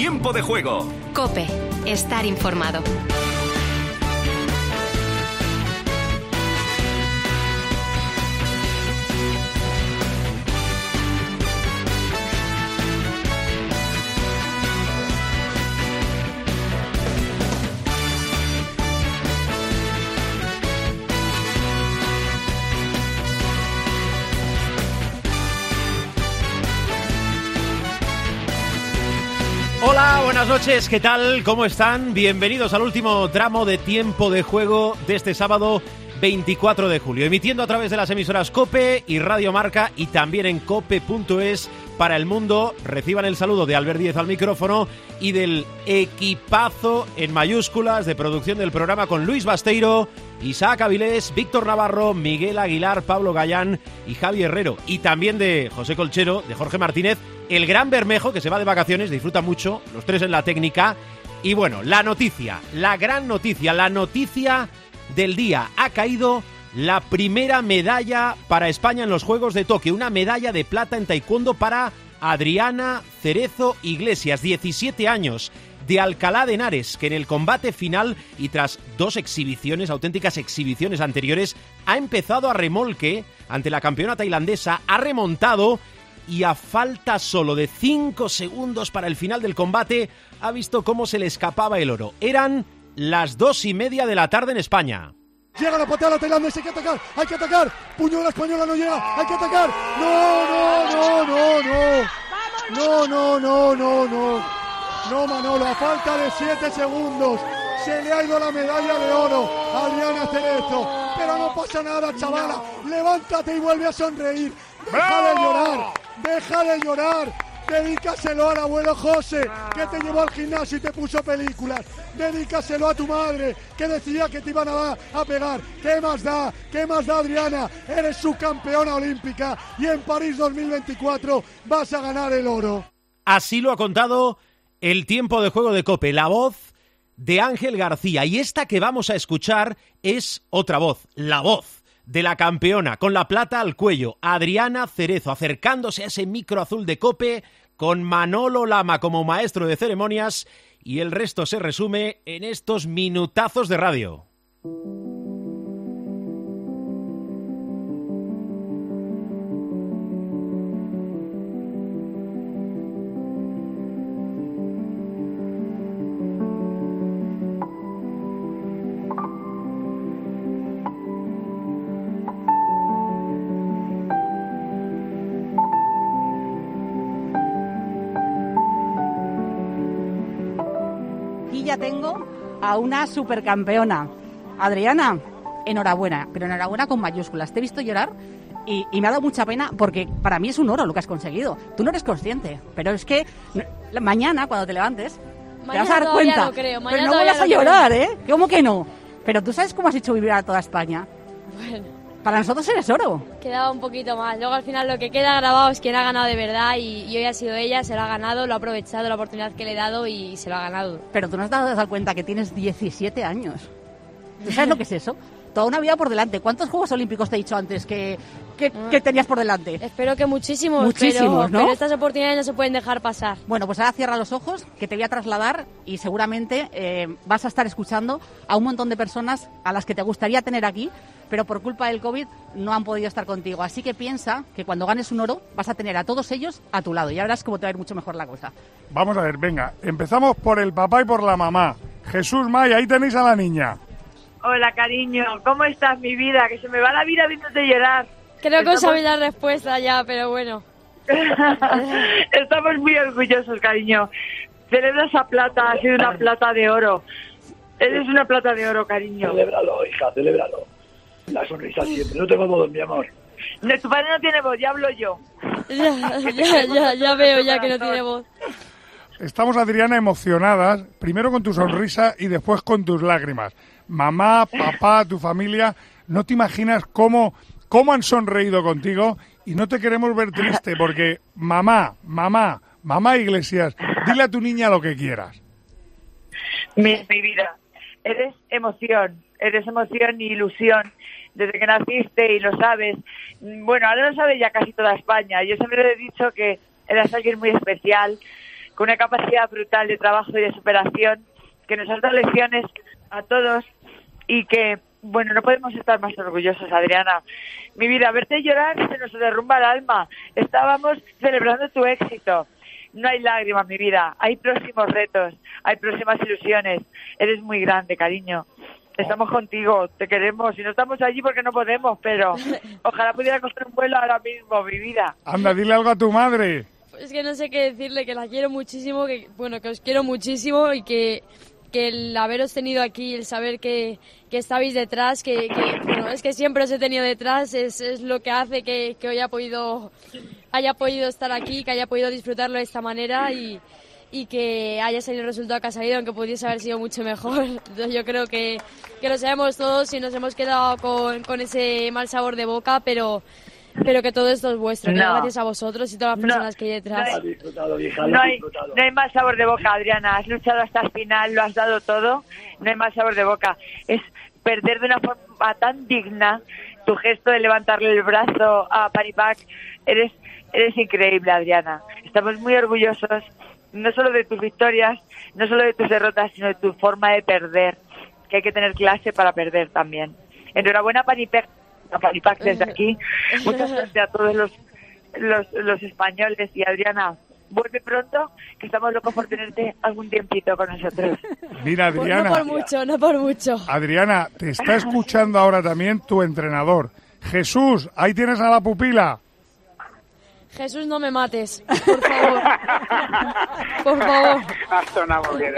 Tiempo de Juego. COPE. Estar informado. Hola, buenas noches, ¿qué tal? ¿Cómo están? Bienvenidos al último tramo de Tiempo de Juego de este sábado 24 de julio, emitiendo a través de las emisoras COPE y Radio Marca y también en cope.es para el mundo. Reciban el saludo de Albert Díez al micrófono y del equipazo en mayúsculas de producción del programa con Luis Basteiro, Isaac Avilés, Víctor Navarro, Miguel Aguilar, Pablo Gallán y Javi Herrero, y también de José Colchero, de Jorge Martínez, el gran Bermejo, que se va de vacaciones, disfruta mucho, los tres en la técnica. Y bueno, la noticia, la gran noticia, la noticia del día: ha caído la primera medalla para España en los Juegos de Tokio, una medalla de plata en taekwondo para Adriana Cerezo Iglesias, 17 años, de Alcalá de Henares, que en el combate final y tras dos exhibiciones, auténticas exhibiciones anteriores, ha empezado a remolque ante la campeona tailandesa, ha remontado y a falta solo de 5 segundos para el final del combate ha visto cómo se le escapaba el oro. Eran las 2:30 de la tarde en España. Llega la patada tailandesa, hay que atacar, puño la española, no llega, hay que atacar, no Manolo, a falta de 7 segundos, se le ha ido la medalla de oro a Adriana Cerezo, pero no pasa nada, chavala, levántate y vuelve a sonreír, deja de llorar, dedícaselo al abuelo José, que te llevó al gimnasio y te puso películas. Dedícaselo a tu madre, que decía que te iban a pegar. ¿Qué más da, Adriana? Eres subcampeona olímpica y en París 2024 vas a ganar el oro. Así lo ha contado el Tiempo de Juego de COPE, la voz de Ángel García. Y esta que vamos a escuchar es otra voz, la voz de la campeona, con la plata al cuello, Adriana Cerezo, acercándose a ese micro azul de COPE con Manolo Lama como maestro de ceremonias, y el resto se resume en estos minutazos de radio. Ya tengo a una supercampeona. Adriana, enhorabuena, pero enhorabuena con mayúsculas. Te he visto llorar y me ha dado mucha pena porque para mí es un oro lo que has conseguido. Tú no eres consciente, pero es que mañana cuando te levantes mañana te vas a dar cuenta. No creo. Pero no vayas a llorar, ¿eh? ¿Cómo que no? Pero tú sabes cómo has hecho vibrar a toda España. Bueno. Para nosotros eres oro. Quedaba un poquito más. Luego al final lo que queda grabado es quién ha ganado de verdad y hoy ha sido ella, se lo ha ganado, lo ha aprovechado la oportunidad que le he dado y se lo ha ganado. Pero tú no has dado cuenta que tienes 17 años. ¿Tú sabes lo que es eso? Toda una vida por delante. ¿Cuántos Juegos Olímpicos te he dicho antes que tenías por delante? Espero que muchísimos, muchísimos, ¿no? Pero estas oportunidades no se pueden dejar pasar. Bueno, pues ahora cierra los ojos, que te voy a trasladar y seguramente vas a estar escuchando a un montón de personas a las que te gustaría tener aquí, pero por culpa del COVID no han podido estar contigo. Así que piensa que cuando ganes un oro vas a tener a todos ellos a tu lado. Ya verás cómo te va a ir mucho mejor la cosa. Vamos a ver, venga, empezamos por el papá y por la mamá. Jesús May, ahí tenéis a la niña. Hola, cariño, ¿cómo estás, mi vida? Que se me va la vida viéndote llorar. Creo que os sabéis la respuesta ya, pero bueno. Estamos muy orgullosos, cariño. Celebra esa plata, ha sido una plata de oro. Eres una plata de oro, cariño. Celébralo, hija, celébralo. La sonrisa siempre, no tengo voz, mi amor. No, tu padre no tiene voz, ya hablo yo. Ya veo ya que no tiene voz. Estamos, Adriana, emocionadas, primero con tu sonrisa y después con tus lágrimas. Mamá, papá, tu familia, no te imaginas cómo han sonreído contigo y no te queremos ver triste porque mamá Iglesias, dile a tu niña lo que quieras. Mi vida, eres emoción y ilusión desde que naciste y lo sabes. Bueno, ahora lo sabe ya casi toda España. Yo siempre le he dicho que eras alguien muy especial, con una capacidad brutal de trabajo y de superación, que nos has dado lecciones a todos y que, bueno, no podemos estar más orgullosos, Adriana. Mi vida, verte llorar se nos derrumba el alma. Estábamos celebrando tu éxito. No hay lágrimas, mi vida. Hay próximos retos, hay próximas ilusiones. Eres muy grande, cariño. Estamos contigo, te queremos. Y no estamos allí porque no podemos, pero ojalá pudiera coger un vuelo ahora mismo, mi vida. Anda, dile algo a tu madre. Es que no sé qué decirle, que la quiero muchísimo, que os quiero muchísimo y que el haberos tenido aquí, el saber que estabais detrás, bueno, es que siempre os he tenido detrás, es lo que hace que hoy haya podido estar aquí, que haya podido disfrutarlo de esta manera y que haya salido el resultado que ha salido, aunque pudiese haber sido mucho mejor. Entonces yo creo que lo sabemos todos y nos hemos quedado con ese mal sabor de boca, pero que todo esto es vuestro, que gracias a vosotros y todas las personas que hay detrás. No hay más sabor de boca, Adriana. Has luchado hasta el final, lo has dado todo. No hay más sabor de boca. Es perder de una forma tan digna. Tu gesto de levantarle el brazo a Panipak. Eres increíble, Adriana. Estamos muy orgullosos, no solo de tus victorias, no solo de tus derrotas, sino de tu forma de perder. Que hay que tener clase para perder también. Enhorabuena, Panipak, desde aquí. Mucha suerte a todos los españoles. Y Adriana, vuelve pronto, que estamos locos por tenerte algún tiempito con nosotros. Mira, Adriana. No por mucho. Adriana, te está escuchando ahora también tu entrenador. Jesús, ahí tienes a la pupila. Jesús, no me mates, por favor. Por favor. Has sonado bien.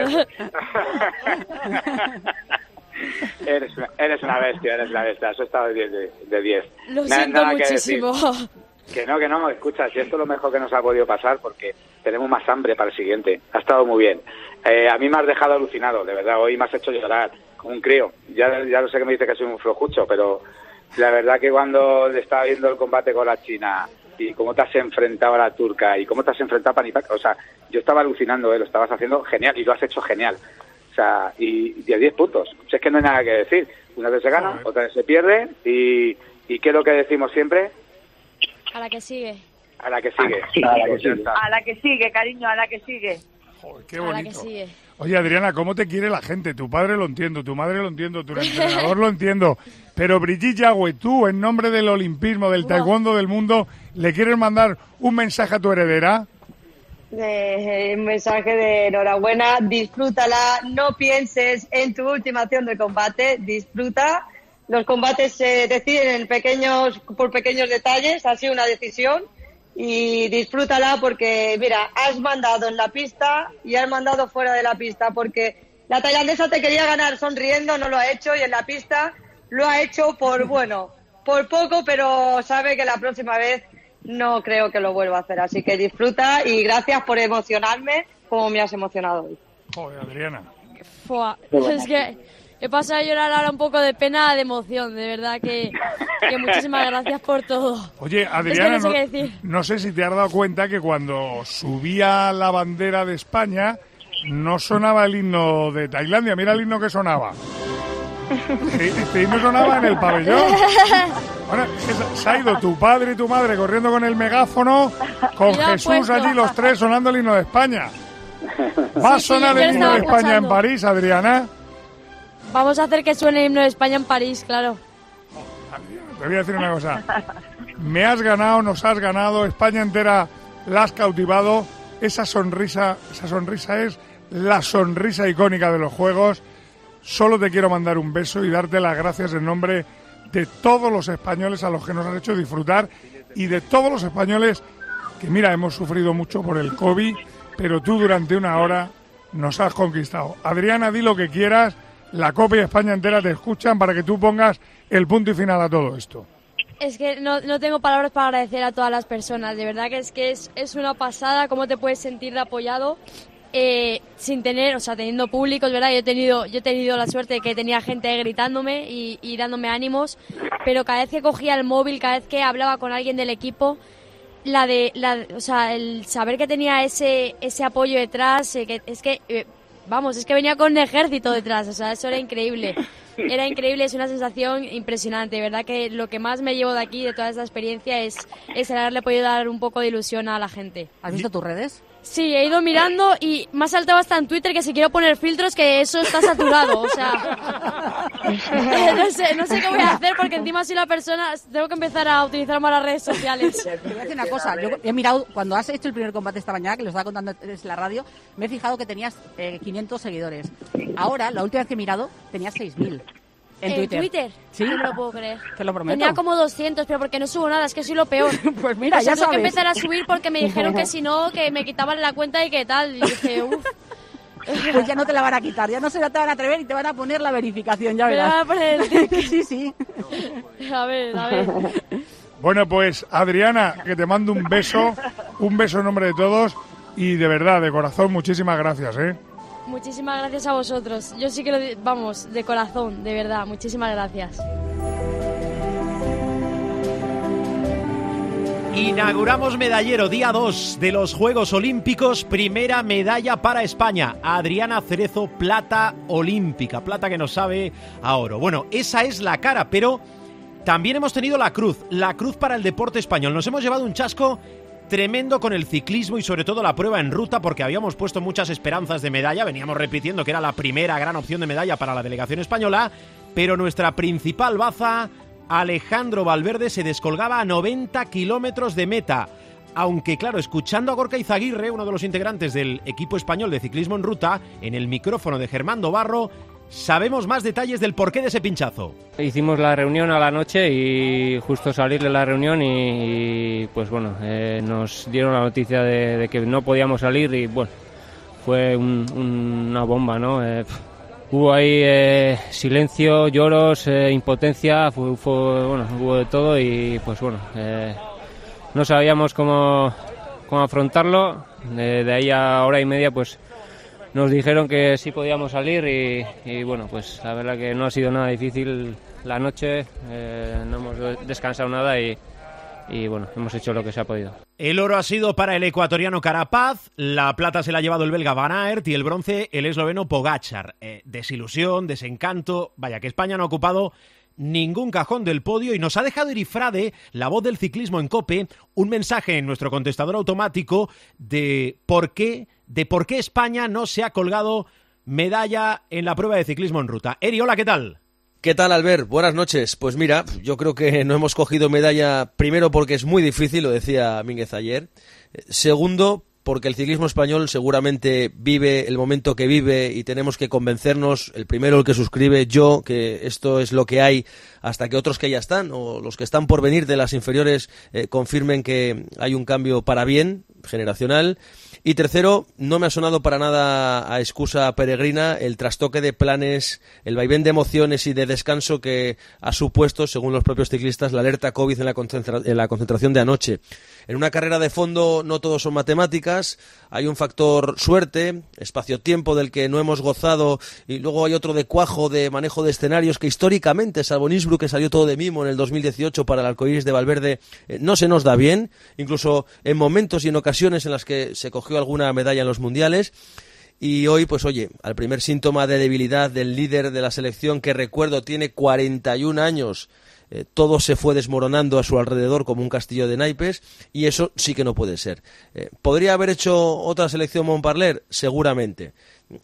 Eres una bestia, Has estado de 10. Lo siento muchísimo. Que no, escucha, si esto es lo mejor que nos ha podido pasar porque tenemos más hambre para el siguiente. Ha estado muy bien. A mí me has dejado alucinado, de verdad, hoy me has hecho llorar como un crío. Ya lo sé que me dices que soy un flojucho, pero la verdad que cuando estaba viendo el combate con la China y cómo te has enfrentado a la turca y cómo te has enfrentado a Panipak, o sea, yo estaba alucinando, lo estabas haciendo genial y lo has hecho genial. O sea, y de 10 puntos. O sea, es que no hay nada que decir. Una vez se gana, otra vez se pierde. ¿Y qué es lo que decimos siempre? A la que sigue. A la que sigue. A la que sigue, cariño, a la que sigue. Joder, qué bonito. A la que sigue. Oye, Adriana, ¿cómo te quiere la gente? Tu padre lo entiendo, tu madre lo entiendo, tu entrenador lo entiendo. Pero Brigitte Yagüe, tú, en nombre del olimpismo, del taekwondo del mundo, ¿le quieres mandar un mensaje a tu heredera? Un mensaje de enhorabuena, disfrútala, no pienses en tu última acción de combate, disfruta. Los combates se deciden por pequeños detalles, ha sido una decisión y disfrútala porque, mira, has mandado en la pista y has mandado fuera de la pista porque la tailandesa te quería ganar sonriendo, no lo ha hecho y en la pista lo ha hecho por poco, pero sabe que la próxima vez no creo que lo vuelva a hacer, así que disfruta y gracias por emocionarme como me has emocionado hoy. Joder, Adriana. Es que he pasado a llorar ahora un poco de pena, de emoción, de verdad que muchísimas gracias por todo. Oye, Adriana, es que no sé qué decir. No sé si te has dado cuenta que cuando subía la bandera de España no sonaba el himno de Tailandia, mira el himno que sonaba. Este himno sonaba en el pabellón. Ahora, se ha ido tu padre y tu madre corriendo con el megáfono, con Jesús allí los tres sonando el himno de España. ¿Va a sonar el himno de España en París, Adriana? Vamos a hacer que suene el himno de España en París, claro. Te voy a decir una cosa. Me has ganado, nos has ganado, España entera la has cautivado. Esa sonrisa es la sonrisa icónica de los Juegos. Solo te quiero mandar un beso y darte las gracias en nombre de todos los españoles a los que nos has hecho disfrutar y de todos los españoles que, mira, hemos sufrido mucho por el COVID, pero tú durante una hora nos has conquistado. Adriana, di lo que quieras, la Copa y España entera te escuchan para que tú pongas el punto y final a todo esto. Es que no tengo palabras para agradecer a todas las personas, de verdad que es una pasada cómo te puedes sentir apoyado. Sin tener, teniendo públicos, ¿verdad? Yo he tenido la suerte de que tenía gente gritándome y dándome ánimos, pero cada vez que cogía el móvil, cada vez que hablaba con alguien del equipo, el saber que tenía ese apoyo detrás, es que venía con un ejército detrás, eso era increíble. Era increíble, es una sensación impresionante, verdad que lo que más me llevo de aquí, de toda esta experiencia, es el haberle podido dar un poco de ilusión a la gente. ¿Has visto tus redes? Sí, he ido mirando y me ha saltado hasta en Twitter que si quiero poner filtros que eso está saturado, o sea... no sé qué voy a hacer porque encima soy la persona... Tengo que empezar a utilizar más las redes sociales. Te voy a decir una cosa, yo he mirado, cuando has hecho el primer combate esta mañana, que lo estaba contando desde la radio, me he fijado que tenías 500 seguidores. Ahora, la última vez que he mirado, tenías 6.000. ¿En Twitter? Sí, no me lo puedo creer. Te lo prometo. Tenía como 200, pero porque no subo nada, es que soy lo peor. Pues mira, ya sabes. Tengo que empezar a subir porque me dijeron que si no, que me quitaban la cuenta y que tal. Y dije, uff. Pues ya no te la van a quitar, ya no se la te van a atrever y te van a poner la verificación, ya verás. Me van a poner el tic. Sí. A ver. Bueno, pues Adriana, que te mando un beso en nombre de todos y de verdad, de corazón, muchísimas gracias, ¿eh? Muchísimas gracias a vosotros. Yo sí que vamos, de corazón, de verdad. Muchísimas gracias. Inauguramos medallero, día 2 de los Juegos Olímpicos, primera medalla para España. Adriana Cerezo, plata olímpica, plata que nos sabe a oro. Bueno, esa es la cara, pero también hemos tenido la cruz para el deporte español. Nos hemos llevado un chasco tremendo con el ciclismo y sobre todo la prueba en ruta, porque habíamos puesto muchas esperanzas de medalla, veníamos repitiendo que era la primera gran opción de medalla para la delegación española, pero nuestra principal baza, Alejandro Valverde, se descolgaba a 90 kilómetros de meta. Aunque claro, escuchando a Gorka Izaguirre, uno de los integrantes del equipo español de ciclismo en ruta, en el micrófono de Germán Dobarro, sabemos más detalles del porqué de ese pinchazo. Hicimos la reunión a la noche y justo salir de la reunión y pues bueno, nos dieron la noticia de que no podíamos salir y bueno, fue una bomba, ¿no? Hubo ahí silencio, lloros, impotencia, hubo de todo y pues bueno, no sabíamos cómo afrontarlo. De ahí a hora y media pues nos dijeron que sí podíamos salir y bueno, pues la verdad que no ha sido nada difícil la noche, no hemos descansado nada y bueno, hemos hecho lo que se ha podido. El oro ha sido para el ecuatoriano Carapaz, la plata se la ha llevado el belga Van Aert y el bronce el esloveno Pogačar. Desilusión, desencanto, vaya que España no ha ocupado ningún cajón del podio y nos ha dejado Irifrade, la voz del ciclismo en COPE, un mensaje en nuestro contestador automático de por qué España no se ha colgado medalla en la prueba de ciclismo en ruta. Eri, hola, ¿qué tal? ¿Qué tal, Albert? Buenas noches. Pues mira, yo creo que no hemos cogido medalla, primero porque es muy difícil, lo decía Mínguez ayer. Segundo, porque el ciclismo español seguramente vive el momento que vive y tenemos que convencernos, el primero el que suscribe, yo, que esto es lo que hay hasta que otros que ya están o los que están por venir de las inferiores confirmen que hay un cambio para bien, generacional. Y tercero, no me ha sonado para nada a excusa peregrina el trastoque de planes, el vaivén de emociones y de descanso que ha supuesto, según los propios ciclistas, la alerta COVID en la concentración de anoche. En una carrera de fondo no todo son matemáticas, hay un factor suerte, espacio-tiempo del que no hemos gozado y luego hay otro de cuajo, de manejo de escenarios que históricamente, salvo en Innsbruck, que salió todo de mimo en el 2018 para el arcoíris de Valverde, no se nos da bien, incluso en momentos y en ocasiones en las que se cogió alguna medalla en los mundiales. Y hoy, pues oye, al primer síntoma de debilidad del líder de la selección, que recuerdo tiene 41 años, todo se fue desmoronando a su alrededor como un castillo de naipes y eso sí que no puede ser. ¿Podría haber hecho otra selección Montparler? Seguramente.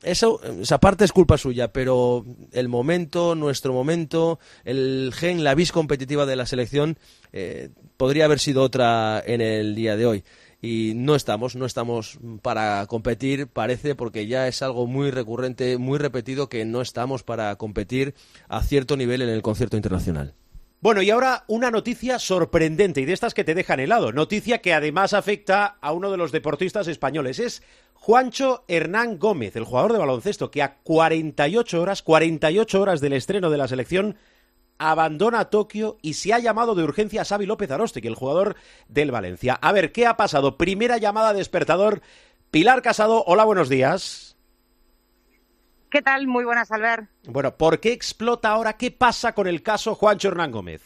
Esa parte es culpa suya, pero el momento, nuestro momento, el gen, la vis competitiva de la selección podría haber sido otra en el día de hoy. Y no estamos para competir, parece, porque ya es algo muy recurrente, muy repetido, que no estamos para competir a cierto nivel en el concierto internacional. Bueno, y ahora una noticia sorprendente y de estas que te dejan helado. Noticia que además afecta a uno de los deportistas españoles. Es Juancho Hernán Gómez, el jugador de baloncesto, que a 48 horas del estreno de la selección abandona Tokio y se ha llamado de urgencia a Xavi López Aróstegui, el jugador del Valencia. A ver, ¿qué ha pasado? Primera llamada despertador. Pilar Casado, hola, buenos días. ¿Qué tal? Muy buenas, Albert. Bueno, ¿por qué explota ahora? ¿Qué pasa con el caso Juancho Hernán Gómez?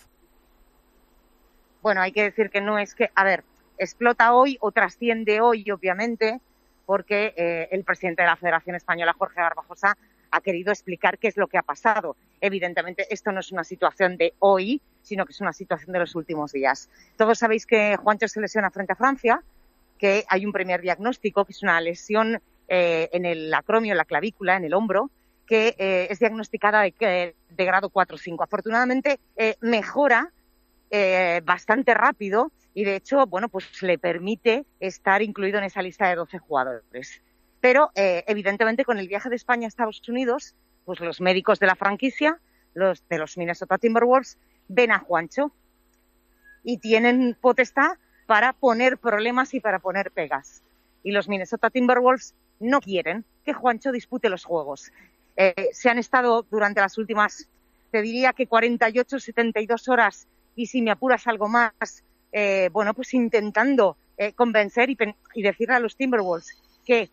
Bueno, hay que decir que no es que... A ver, explota hoy o trasciende hoy, obviamente, porque el presidente de la Federación Española, Jorge Garbajosa, ha querido explicar qué es lo que ha pasado. Evidentemente, esto no es una situación de hoy, sino que es una situación de los últimos días. Todos sabéis que Juancho se lesiona frente a Francia, que hay un primer diagnóstico, que es una lesión en el acromio, en la clavícula, en el hombro, que es diagnosticada de grado 4 o 5. Afortunadamente mejora bastante rápido y de hecho, bueno, pues le permite estar incluido en esa lista de 12 jugadores. Pero evidentemente con el viaje de España a Estados Unidos, pues los médicos de la franquicia, los de los Minnesota Timberwolves, ven a Juancho y tienen potestad para poner problemas y para poner pegas. Y los Minnesota Timberwolves no quieren que Juancho dispute los juegos. Se han estado durante las últimas, te diría que 48, 72 horas, y si me apuras algo más, bueno, pues intentando convencer y decirle a los Timberwolves que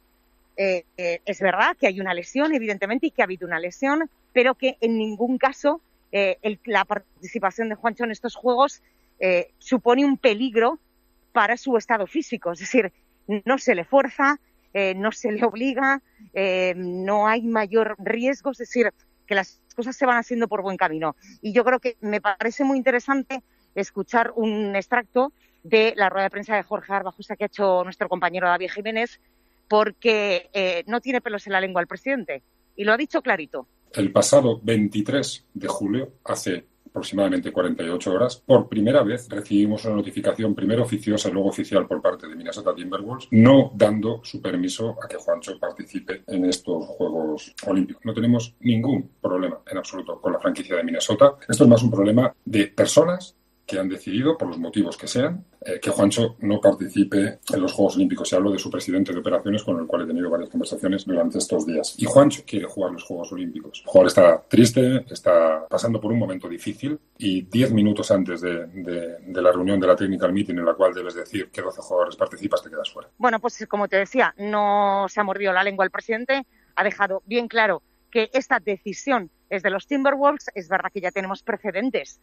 es verdad que hay una lesión, evidentemente, y que ha habido una lesión, pero que en ningún caso la participación de Juancho en estos juegos supone un peligro para su estado físico. Es decir, no se le fuerza, no se le obliga, no hay mayor riesgo, es decir, que las cosas se van haciendo por buen camino. Y yo creo que me parece muy interesante escuchar un extracto de la rueda de prensa de Jorge Garbajosa que ha hecho nuestro compañero David Jiménez, porque no tiene pelos en la lengua el presidente, y lo ha dicho clarito. El pasado 23 de julio, hace aproximadamente 48 horas, por primera vez recibimos una notificación, primero oficiosa, luego oficial por parte de Minnesota Timberwolves, no dando su permiso a que Juancho participe en estos Juegos Olímpicos. No tenemos ningún problema en absoluto con la franquicia de Minnesota. Esto es más un problema de personas que han decidido, por los motivos que sean, que Juancho no participe en los Juegos Olímpicos. Y hablo de su presidente de operaciones, con el cual he tenido varias conversaciones durante estos días. Y Juancho quiere jugar los Juegos Olímpicos. El jugador está triste, está pasando por un momento difícil, y 10 minutos antes de la reunión de la Technical Meeting, en la cual debes decir que 12 jugadores participas, te quedas fuera. Bueno, pues como te decía, no se ha mordido la lengua el presidente, ha dejado bien claro que esta decisión es de los Timberwolves. Es verdad que ya tenemos precedentes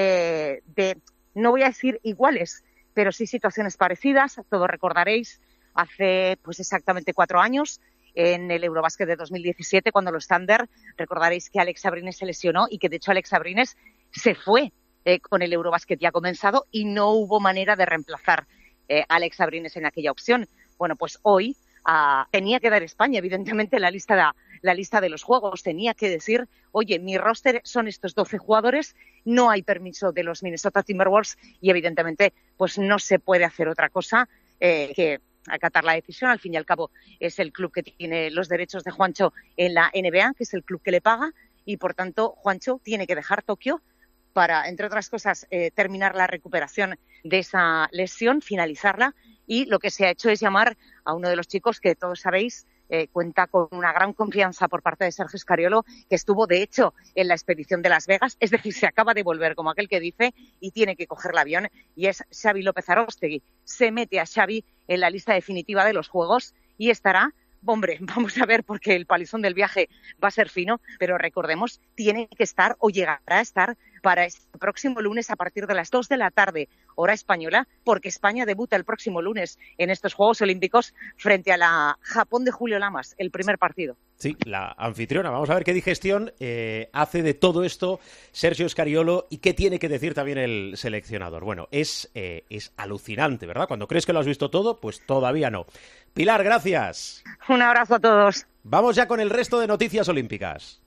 de, no voy a decir iguales, pero sí situaciones parecidas. Todos recordaréis hace pues exactamente 4 años en el Eurobásquet de 2017, cuando los Thunder, recordaréis que Alex Abrines se lesionó y que de hecho Alex Abrines se fue con el Eurobásquet ya comenzado y no hubo manera de reemplazar a Alex Abrines en aquella opción. Bueno, pues hoy tenía que dar España, evidentemente, la lista de los juegos. Tenía que decir, oye, mi roster son estos 12 jugadores, no hay permiso de los Minnesota Timberwolves y, evidentemente, pues no se puede hacer otra cosa que acatar la decisión. Al fin y al cabo, es el club que tiene los derechos de Juancho en la NBA, que es el club que le paga, y, por tanto, Juancho tiene que dejar Tokio para, entre otras cosas, terminar la recuperación de esa lesión, finalizarla, y lo que se ha hecho es llamar a uno de los chicos que todos sabéis cuenta con una gran confianza por parte de Sergio Scariolo, que estuvo, de hecho, en la expedición de Las Vegas, es decir, se acaba de volver, como aquel que dice, y tiene que coger el avión, y es Xavi López Aróstegui. Se mete a Xavi en la lista definitiva de los Juegos y estará, hombre, vamos a ver, porque el palizón del viaje va a ser fino, pero recordemos, tiene que estar o llegará a estar para este próximo lunes a partir de las 2 de la tarde, hora española, porque España debuta el próximo lunes en estos Juegos Olímpicos frente a la Japón de Julio Lamas, el primer partido. Sí, la anfitriona. Vamos a ver qué digestión hace de todo esto Sergio Scariolo y qué tiene que decir también el seleccionador. Bueno, es alucinante, ¿verdad? Cuando crees que lo has visto todo, pues todavía no. Pilar, gracias. Un abrazo a todos. Vamos ya con el resto de noticias olímpicas.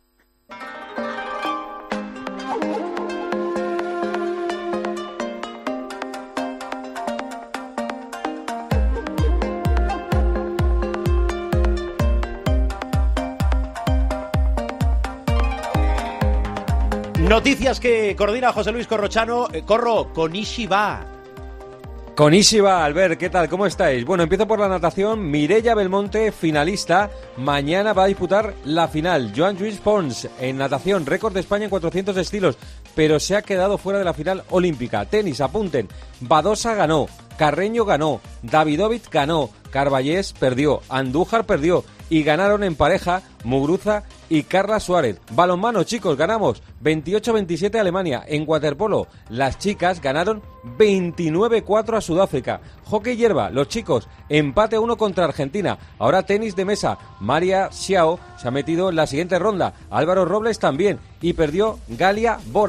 Noticias que coordina José Luis Corrochano. Corro, Konnichiwa. Konnichiwa, Albert, ¿qué tal? ¿Cómo estáis? Bueno, empiezo por la natación. Mireia Belmonte, finalista. Mañana va a disputar la final. Joan Lluís Pons, en natación, récord de España en 400 estilos, pero se ha quedado fuera de la final olímpica. Tenis, apunten. Badosa ganó, Carreño ganó, Davidovich ganó, Carballés perdió, Andújar perdió y ganaron en pareja Muguruza y Carla Suárez. Balonmano, chicos, ganamos 28-27 a Alemania. En waterpolo, las chicas ganaron 29-4 a Sudáfrica. Hockey hierba, los chicos, empate 1 contra Argentina. Ahora tenis de mesa, Maria Xiao se ha metido en la siguiente ronda. Álvaro Robles también, y perdió Galia Borac.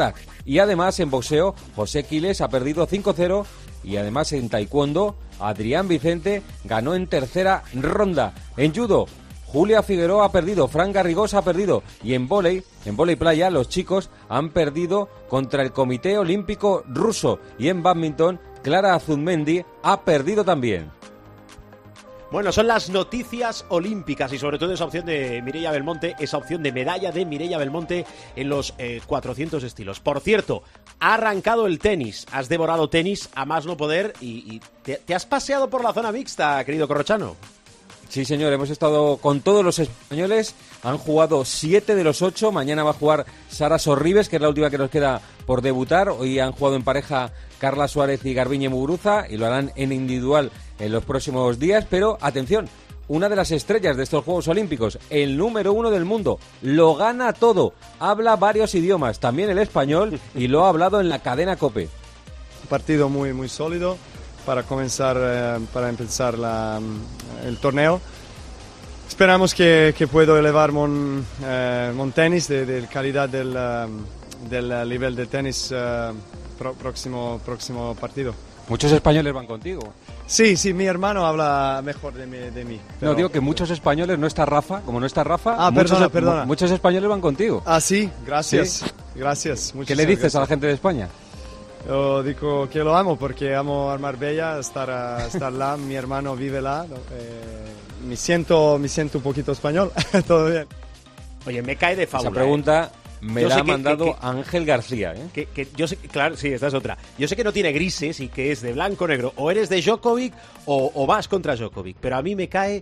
Y además en boxeo, José Quiles ha perdido 5-0 y además en taekwondo, Adrián Vicente ganó en tercera ronda. En judo, Julia Figueroa ha perdido, Fran Garrigós ha perdido y en vóley playa, los chicos han perdido contra el Comité Olímpico Ruso y en bádminton, Clara Azunmendi ha perdido también. Bueno, son las noticias olímpicas y sobre todo esa opción de Mireia Belmonte, esa opción de medalla de Mireia Belmonte en los 400 estilos. Por cierto, ha arrancado el tenis, has devorado tenis a más no poder y te has paseado por la zona mixta, querido Corrochano. Sí, señor, hemos estado con todos los españoles, han jugado 7 de los 8, mañana va a jugar Sara Sorribes, que es la última que nos queda por debutar, hoy han jugado en pareja Carla Suárez y Garbiñe Muguruza y lo harán en individual en los próximos días, pero atención, una de las estrellas de estos Juegos Olímpicos, el número 1 del mundo, lo gana todo, habla varios idiomas, también el español, y lo ha hablado en la cadena COPE. Un partido muy, muy sólido para empezar el torneo. Esperamos que puedo elevar mon tenis de calidad del nivel de tenis próximo partido. Muchos españoles van contigo. Sí, mi hermano habla mejor de mí. Pero... No, digo que muchos españoles, no está Rafa, como no está Rafa, perdona. Muchos españoles van contigo. Ah, sí, gracias. ¿Sí? Gracias. ¿Qué le dices a la gente de España? Yo digo que lo amo porque amo a Marbella, estar lá, mi hermano vive lá, me siento un poquito español, todo bien. Oye, me cae de fábula. Esa pregunta me la ha mandado Ángel García. Que yo sé, claro, sí, esta es otra. Yo sé que no tiene grises y que es de blanco-negro, o eres de Djokovic o vas contra Djokovic, pero a mí me cae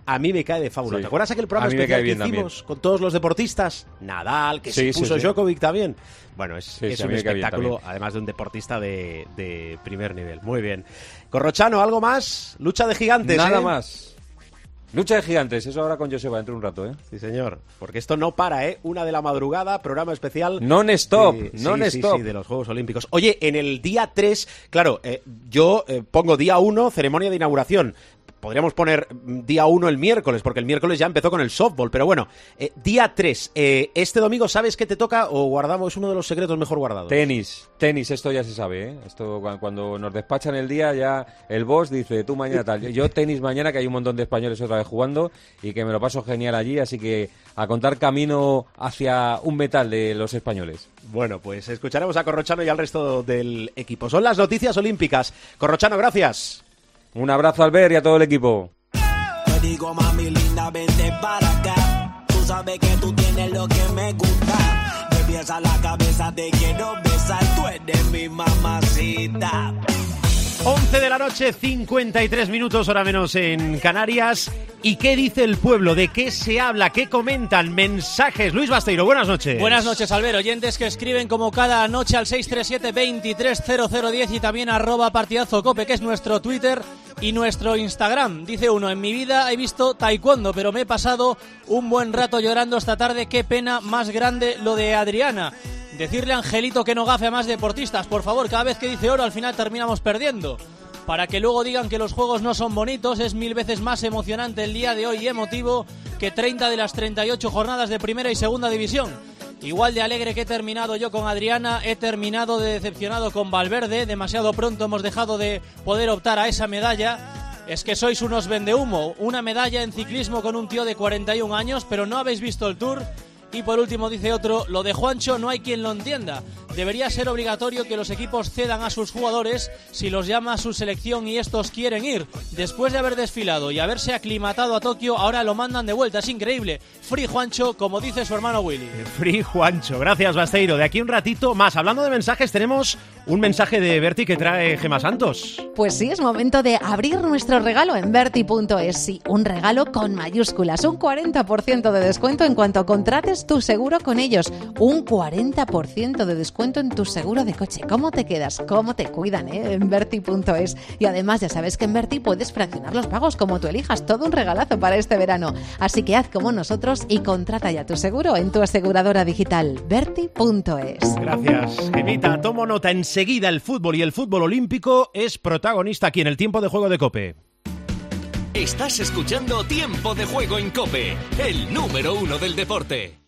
de fábula. Sí. ¿Te acuerdas aquel programa especial que hicimos con todos los deportistas? Nadal, que se puso Djokovic también. Bueno, es un espectáculo, además de un deportista de primer nivel. Muy bien. Corrochano, ¿algo más? Lucha de gigantes, Nada más. Lucha de gigantes, eso ahora con Joseba dentro de un rato, ¿eh? Sí, señor, porque esto no para, ¿eh? 1 de la madrugada, programa especial... Non-stop, Sí, de los Juegos Olímpicos. Oye, en el día 3, claro, yo pongo día 1, ceremonia de inauguración. Podríamos poner día 1 el miércoles, porque el miércoles ya empezó con el softball, pero bueno, día 3, este domingo, ¿sabes qué te toca o guardamos? Es uno de los secretos mejor guardados. Tenis, esto ya se sabe, ¿eh? Esto cuando nos despachan el día, ya el boss dice, tú mañana tal. Yo tenis mañana, que hay un montón de españoles otra vez jugando y que me lo paso genial allí, así que a contar camino hacia un metal de los españoles. Bueno, pues escucharemos a Corrochano y al resto del equipo. Son las noticias olímpicas. Corrochano, gracias. Un abrazo al Albert y a todo el equipo. Te digo, mami linda, vente para acá. Tú sabes que tú tienes lo que me gusta. De pies a la cabeza te quiero besar. Tú eres mi mamacita. 11 de la noche, 53 minutos, hora menos en Canarias. ¿Y qué dice el pueblo? ¿De qué se habla? ¿Qué comentan? Mensajes. Luis Basteiro, buenas noches. Buenas noches, Albert. Oyentes que escriben como cada noche al 637-230010 y también @partidazocope, que es nuestro Twitter y nuestro Instagram. Dice uno, en mi vida he visto taekwondo, pero me he pasado un buen rato llorando esta tarde. Qué pena más grande lo de Adriana. Decirle a Angelito que no gafe a más deportistas, por favor, cada vez que dice oro al final terminamos perdiendo. Para que luego digan que los juegos no son bonitos, es 1000 veces más emocionante el día de hoy y emotivo que 30 de las 38 jornadas de primera y segunda división. Igual de alegre que he terminado yo con Adriana, he terminado de decepcionado con Valverde, demasiado pronto hemos dejado de poder optar a esa medalla. Es que sois unos vendehumo, una medalla en ciclismo con un tío de 41 años, pero no habéis visto el Tour. Y por último dice otro, lo de Juancho no hay quien lo entienda. Debería ser obligatorio que los equipos cedan a sus jugadores si los llama a su selección y estos quieren ir. Después de haber desfilado y haberse aclimatado a Tokio, ahora lo mandan de vuelta. Es increíble. Free Juancho, como dice su hermano Willy. Free Juancho. Gracias, Basteiro. De aquí un ratito más. Hablando de mensajes, tenemos un mensaje de Berti que trae Gemma Santos. Pues sí, es momento de abrir nuestro regalo en Berti.es. Sí, un regalo con mayúsculas. Un 40% de descuento en cuanto contrates tu seguro con ellos. Un 40% de descuento en tu seguro de coche. ¿Cómo te quedas? ¿Cómo te cuidan, en Berti.es? Y además ya sabes que en Berti puedes fraccionar los pagos como tú elijas. Todo un regalazo para este verano. Así que haz como nosotros y contrata ya tu seguro en tu aseguradora digital. Berti.es. Gracias, Gemita. Tomo nota. Enseguida el fútbol y el fútbol olímpico es protagonista aquí en el Tiempo de Juego de COPE. Estás escuchando Tiempo de Juego en COPE, el número 1 del deporte.